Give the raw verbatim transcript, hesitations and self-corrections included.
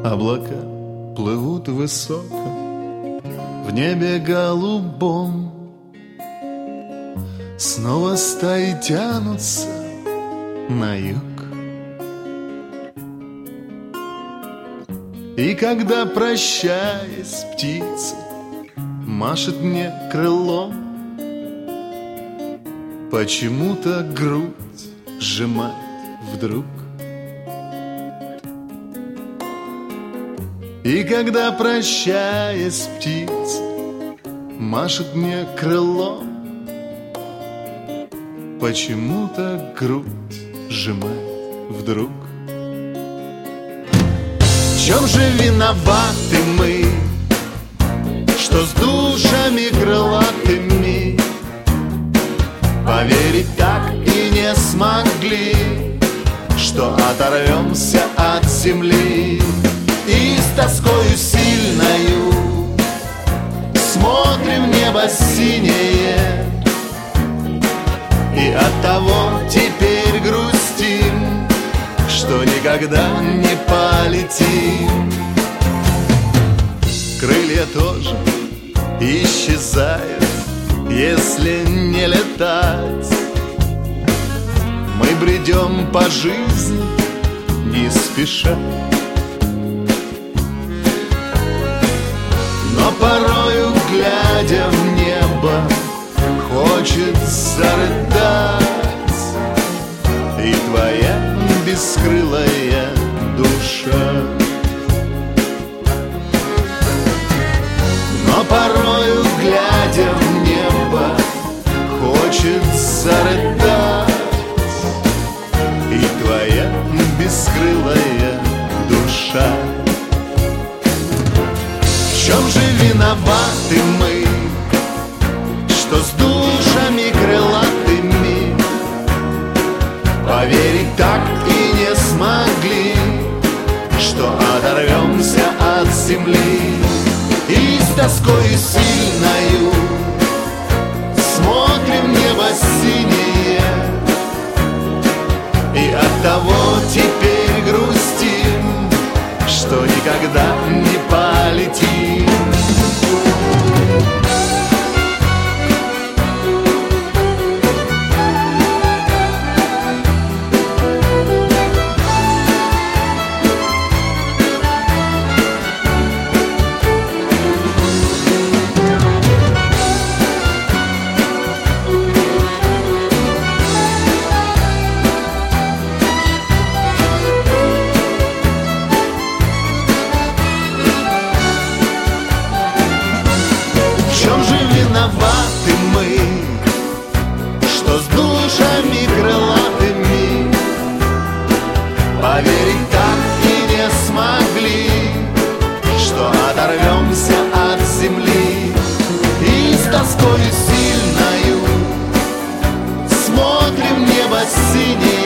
Облака плывут высоко в небе голубом, снова стаи тянутся на юг. И когда, прощаясь, птица машет мне крылом, почему-то грудь сжимает вдруг. И когда, прощаясь, птица машет мне крылом, почему-то грудь сжимает вдруг. В чем же виноваты мы, что с душами крылатыми поверить так и не смогли, что оторвемся от земли и с тоскою сильною смотрим в небо синее, и оттого теперь грустим, что никогда не полетим. Крылья тоже исчезают, если не летать. Мы бредем по жизни не спеша, но порою, глядя в небо, хочется рыдать. И твоя бескрылая душа, но порою, глядя в небо, хочется рыдать. И твоя бескрылая душа. В чем же виноваты мы, что с душами крылатыми поверить так и не смогли, что оторвемся от земли и с тоской сильною смотрим в небо синее, и оттого теперь грустим, что никогда не полетим. Виноваты мы, что с душами крылатыми поверить так и не смогли, что оторвемся от земли и с тоской сильною смотрим в небо синее,